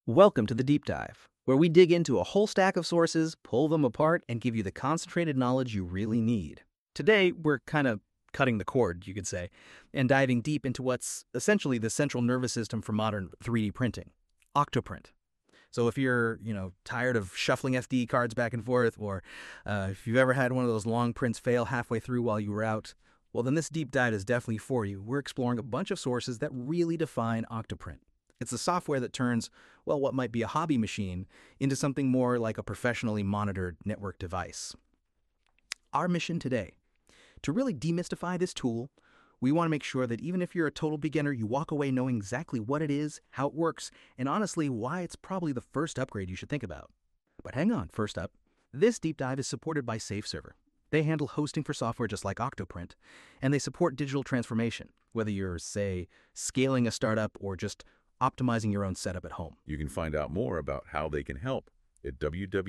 Welcome to the Deep Dive, where we dig into a whole stack of sources, pull them apart, and give you the concentrated knowledge you really need. Today, we're kind of cutting the cord, you could say, and diving deep into what's essentially the central nervous system for modern 3D printing, Octoprint. So if you're, tired of shuffling SD cards back and forth, or if you've ever had one of those long prints fail halfway through while you were out, well, then this deep dive is definitely for you. We're exploring a bunch of sources that really define Octoprint. It's the software that turns, well, what might be a hobby machine into something more like a professionally monitored network device. Our mission today, to really demystify this tool, we want to make sure that even if you're a total beginner, you walk away knowing exactly what it is, how it works, and honestly, why it's probably the first upgrade you should think about. But hang on, first up, this deep dive is supported by SafeServer. They handle hosting for software just like Octoprint, and they support digital transformation, whether you're, say, scaling a startup or just optimizing your own setup at home. You can find out more about how they can help at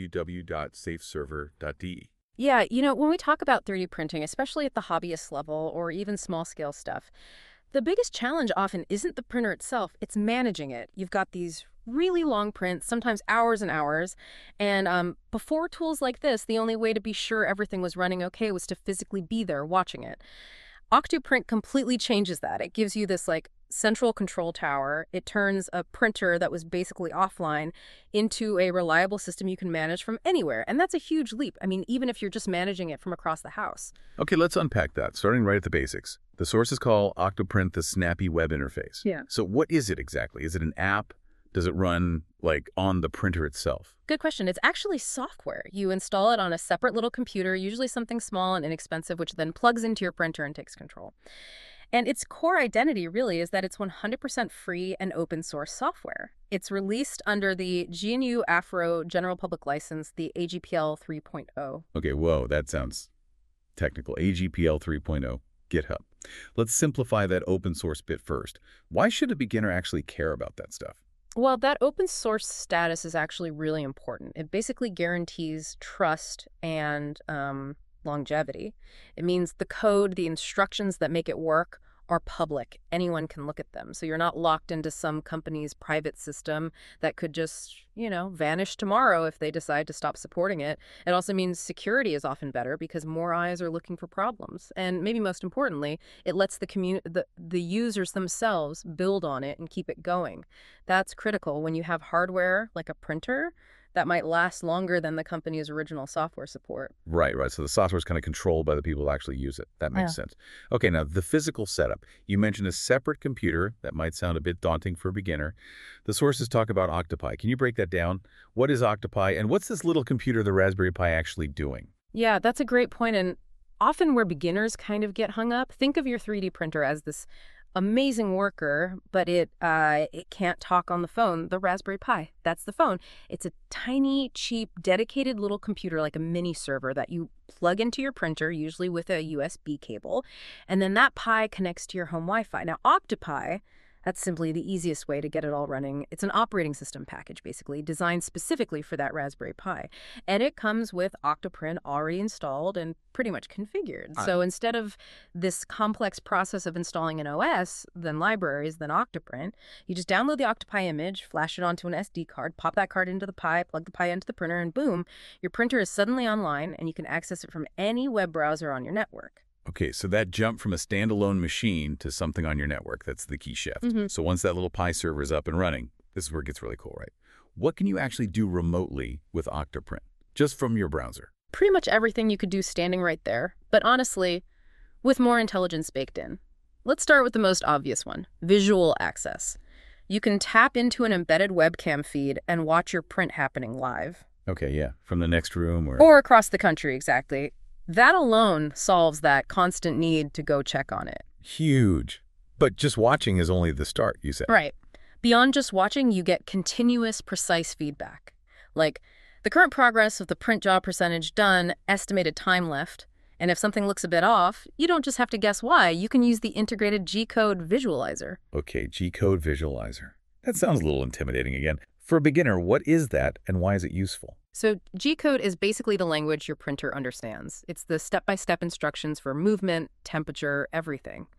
www.safeserver.de. Yeah, when we talk about 3D printing, especially at the hobbyist level or even small-scale stuff, the biggest challenge often isn't the printer itself, it's managing it. You've got these really long prints, sometimes hours and hours, and before tools like this, the only way to be sure everything was running okay was to physically be there watching it. Octoprint completely changes that. It gives you this central control tower. It turns a printer that was basically offline into a reliable system you can manage from anywhere. And that's a huge leap. I mean, even if you're just managing it from across the house. Okay, let's unpack that, starting right at the basics. The sources call Octoprint the snappy web interface. Yeah. So what is it exactly? Is it an app? Does it run on the printer itself? Good question. It's actually software. You install it on a separate little computer, usually something small and inexpensive, which then plugs into your printer and takes control. And its core identity really is that it's 100% free and open source software. It's released under the GNU Afro General Public License, the AGPL 3.0. Okay, whoa, that sounds technical. AGPL 3.0, GitHub. Let's simplify that open source bit first. Why should a beginner actually care about that stuff? Well, that open source status is actually really important. It basically guarantees trust and longevity. It means the code, the instructions that make it work are public. Anyone can look at them. So you're not locked into some company's private system that could just, vanish tomorrow if they decide to stop supporting it. It also means security is often better because more eyes are looking for problems. And maybe most importantly, it lets the users themselves build on it and keep it going. That's critical when you have hardware like a printer that might last longer than the company's original software support. Right. So the software is kind of controlled by the people who actually use it. That makes sense. Okay, now the physical setup. You mentioned a separate computer. That might sound a bit daunting for a beginner. The sources talk about Octopi. Can you break that down? What is Octopi, and what's this little computer, the Raspberry Pi, actually doing? Yeah, that's a great point, and often where beginners kind of get hung up, think of your 3D printer as this amazing worker, but it can't talk on the phone. The Raspberry Pi, that's the phone. It's a tiny, cheap, dedicated little computer like a mini server that you plug into your printer, usually with a USB cable, and then that Pi connects to your home Wi-Fi. Now, Octopi, that's simply the easiest way to get it all running. It's an operating system package, basically, designed specifically for that Raspberry Pi. And it comes with Octoprint already installed and pretty much configured. So instead of this complex process of installing an OS, then libraries, then Octoprint, you just download the Octopi image, flash it onto an SD card, pop that card into the Pi, plug the Pi into the printer, and boom, your printer is suddenly online and you can access it from any web browser on your network. Okay, so that jump from a standalone machine to something on your network, that's the key shift. So once that little Pi server is up and running, this is where it gets really cool, right? What can you actually do remotely with Octoprint, just from your browser? Pretty much everything you could do standing right there, but honestly, with more intelligence baked in. Let's start with the most obvious one, visual access. You can tap into an embedded webcam feed and watch your print happening live. Okay, yeah, from the next room or across the country, exactly. That alone solves that constant need to go check on it. Huge. But just watching is only the start, you said. Right. Beyond just watching, you get continuous, precise feedback. Like the current progress of the print job percentage done, estimated time left, and if something looks a bit off, you don't just have to guess why. You can use the integrated G-code visualizer. Okay, G-code visualizer. That sounds a little intimidating again. For a beginner, what is that and why is it useful? So G-code is basically the language your printer understands. It's the step-by-step instructions for movement, temperature, everything.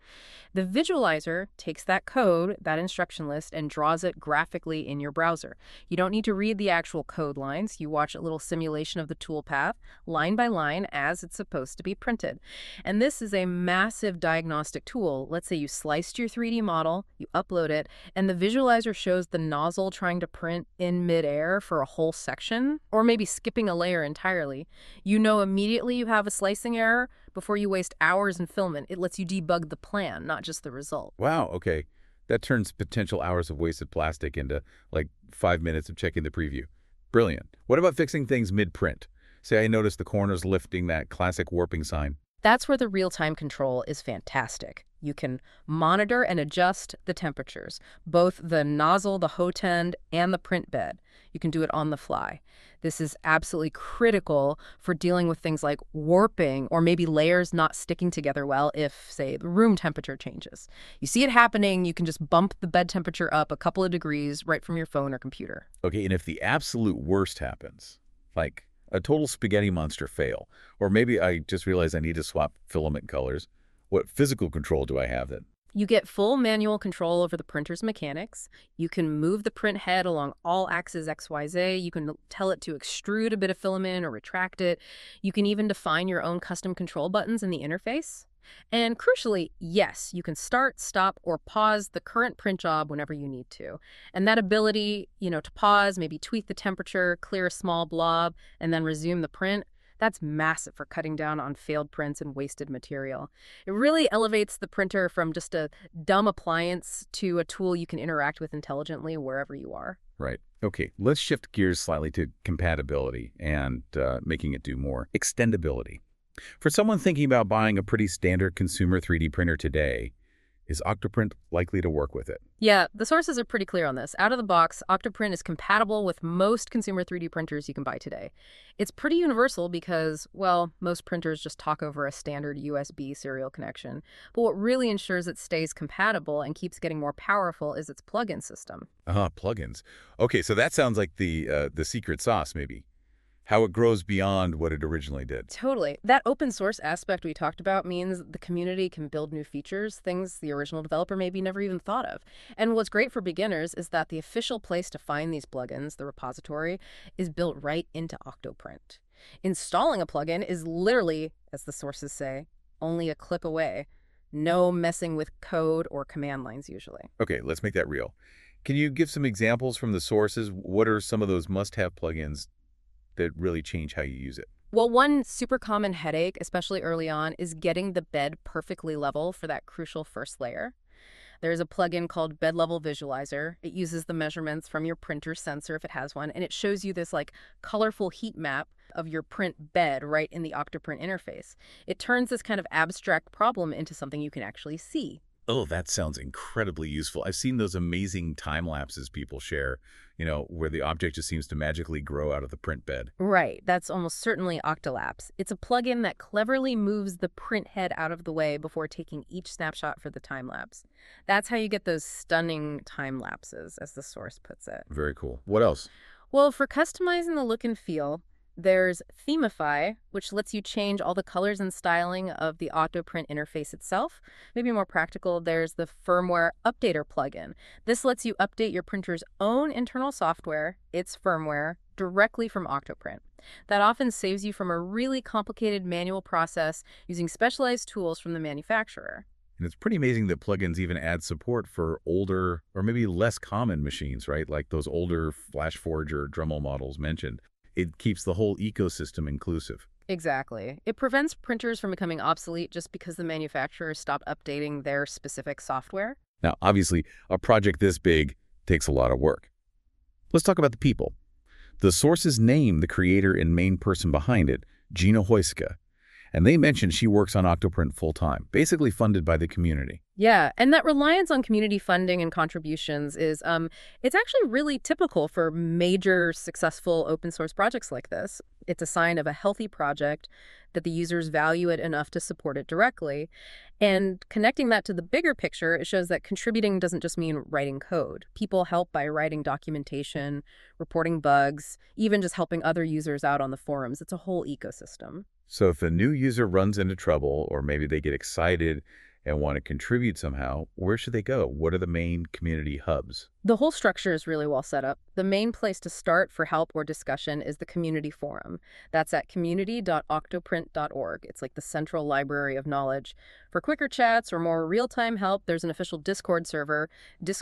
The visualizer takes that code, that instruction list, and draws it graphically in your browser. You don't need to read the actual code lines. You watch a little simulation of the toolpath, line by line, as it's supposed to be printed. And this is a massive diagnostic tool. Let's say you sliced your 3D model, you upload it, and the visualizer shows the nozzle trying to print in midair for a whole section, or maybe skipping a layer entirely. You know immediately you have a slicing error before you waste hours in filament. It lets you debug the plan, not just the result. Wow, okay. That turns potential hours of wasted plastic into, like, 5 minutes of checking the preview. Brilliant. What about fixing things mid-print? Say I notice the corner's lifting that classic warping sign. That's where the real-time control is fantastic. You can monitor and adjust the temperatures, both the nozzle, the hot end, and the print bed. You can do it on the fly. This is absolutely critical for dealing with things like warping or maybe layers not sticking together well if, say, the room temperature changes. You see it happening, you can just bump the bed temperature up a couple of degrees right from your phone or computer. Okay, and if the absolute worst happens, like a total spaghetti monster fail, or maybe I just realize I need to swap filament colors, what physical control do I have then? You get full manual control over the printer's mechanics. You can move the print head along all axes XYZ. You can tell it to extrude a bit of filament or retract it. You can even define your own custom control buttons in the interface. And crucially, yes, you can start, stop, or pause the current print job whenever you need to. And that ability, to pause, maybe tweak the temperature, clear a small blob, and then resume the print, that's massive for cutting down on failed prints and wasted material. It really elevates the printer from just a dumb appliance to a tool you can interact with intelligently wherever you are. Right. Okay, let's shift gears slightly to compatibility and making it do more. Extendability. For someone thinking about buying a pretty standard consumer 3D printer today, is Octoprint likely to work with it? Yeah, the sources are pretty clear on this. Out of the box, Octoprint is compatible with most consumer 3D printers you can buy today. It's pretty universal because, well, most printers just talk over a standard USB serial connection. But what really ensures it stays compatible and keeps getting more powerful is its plugin system. Plugins. Okay, so that sounds like the secret sauce, maybe. How it grows beyond what it originally did. Totally. That open source aspect we talked about means the community can build new features, things the original developer maybe never even thought of. And what's great for beginners is that the official place to find these plugins, the repository, is built right into Octoprint. Installing a plugin is literally, as the sources say, only a click away. No messing with code or command lines usually. Okay, let's make that real. Can you give some examples from the sources? What are some of those must-have plugins that really change how you use it? Well, one super common headache, especially early on, is getting the bed perfectly level for that crucial first layer. There's a plugin called Bed Level Visualizer. It uses the measurements from your printer sensor, if it has one, and it shows you this colorful heat map of your print bed right in the Octoprint interface. It turns this kind of abstract problem into something you can actually see. Oh, that sounds incredibly useful. I've seen those amazing time lapses people share, where the object just seems to magically grow out of the print bed. Right. That's almost certainly Octolapse. It's a plugin that cleverly moves the print head out of the way before taking each snapshot for the time lapse. That's how you get those stunning time lapses, as the source puts it. Very cool. What else? Well, for customizing the look and feel, there's Themify, which lets you change all the colors and styling of the Octoprint interface itself. Maybe more practical, there's the Firmware Updater plugin. This lets you update your printer's own internal software, its firmware, directly from Octoprint. That often saves you from a really complicated manual process using specialized tools from the manufacturer. And it's pretty amazing that plugins even add support for older or maybe less common machines, right? Like those older FlashForge or Dremel models mentioned. It keeps the whole ecosystem inclusive. Exactly. It prevents printers from becoming obsolete just because the manufacturers stopped updating their specific software. Now, obviously, a project this big takes a lot of work. Let's talk about the people. The sources name the creator and main person behind it, Gina Hoyska, and they mention she works on Octoprint full-time, basically funded by the community. Yeah, and that reliance on community funding and contributions is, it's actually really typical for major successful open source projects like this. It's a sign of a healthy project, that the users value it enough to support it directly. And connecting that to the bigger picture, it shows that contributing doesn't just mean writing code. People help by writing documentation, reporting bugs, even just helping other users out on the forums. It's a whole ecosystem. So if a new user runs into trouble, or maybe they get excited and want to contribute somehow, where should they go? What are the main community hubs? The whole structure is really well set up. The main place to start for help or discussion is the community forum. That's at community.octoprint.org. It's like the central library of knowledge. For quicker chats or more real-time help, there's an official Discord server,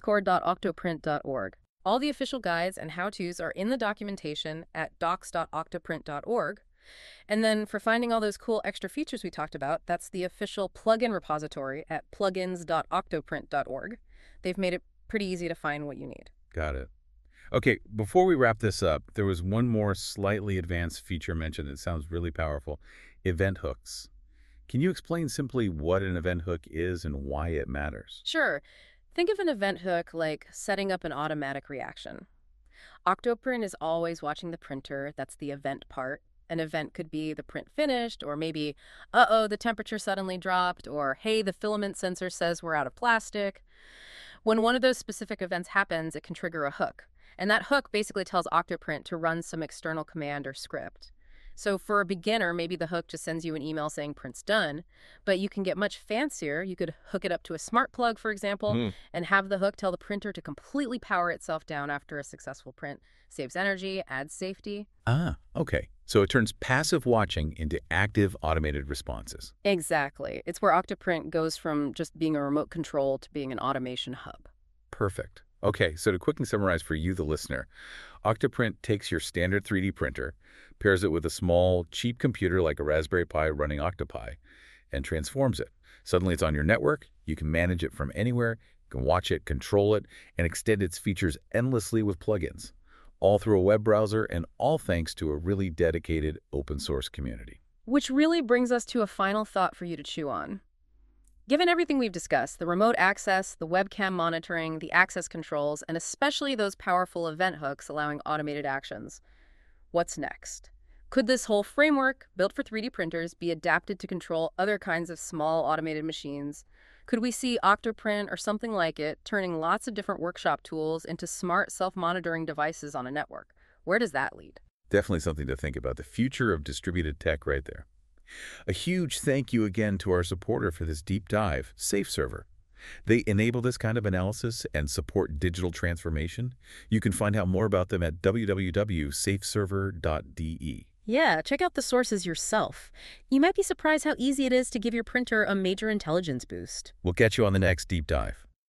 discord.octoprint.org. All the official guides and how-tos are in the documentation at docs.octoprint.org. And then for finding all those cool extra features we talked about, that's the official plugin repository at plugins.octoprint.org. They've made it pretty easy to find what you need. Got it. Okay, before we wrap this up, there was one more slightly advanced feature mentioned that sounds really powerful, event hooks. Can you explain simply what an event hook is and why it matters? Sure. Think of an event hook like setting up an automatic reaction. Octoprint is always watching the printer. That's the event part. An event could be the print finished, or maybe, uh-oh, the temperature suddenly dropped, or hey, the filament sensor says we're out of plastic. When one of those specific events happens, it can trigger a hook. And that hook basically tells Octoprint to run some external command or script. So for a beginner, maybe the hook just sends you an email saying print's done, but you can get much fancier. You could hook it up to a smart plug, for example, and have the hook tell the printer to completely power itself down after a successful print. Saves energy, adds safety. Ah, okay. So it turns passive watching into active automated responses. Exactly. It's where Octoprint goes from just being a remote control to being an automation hub. Perfect. Okay, so to quickly summarize for you, the listener, Octoprint takes your standard 3D printer, pairs it with a small, cheap computer like a Raspberry Pi running Octopi, and transforms it. Suddenly it's on your network, you can manage it from anywhere, you can watch it, control it, and extend its features endlessly with plugins, all through a web browser and all thanks to a really dedicated open source community. Which really brings us to a final thought for you to chew on. Given everything we've discussed, the remote access, the webcam monitoring, the access controls, and especially those powerful event hooks allowing automated actions, what's next? Could this whole framework, built for 3D printers, be adapted to control other kinds of small automated machines? Could we see Octoprint or something like it turning lots of different workshop tools into smart self-monitoring devices on a network? Where does that lead? Definitely something to think about. The future of distributed tech right there. A huge thank you again to our supporter for this deep dive, SafeServer. They enable this kind of analysis and support digital transformation. You can find out more about them at www.safeserver.de. Yeah, check out the sources yourself. You might be surprised how easy it is to give your printer a major intelligence boost. We'll catch you on the next deep dive.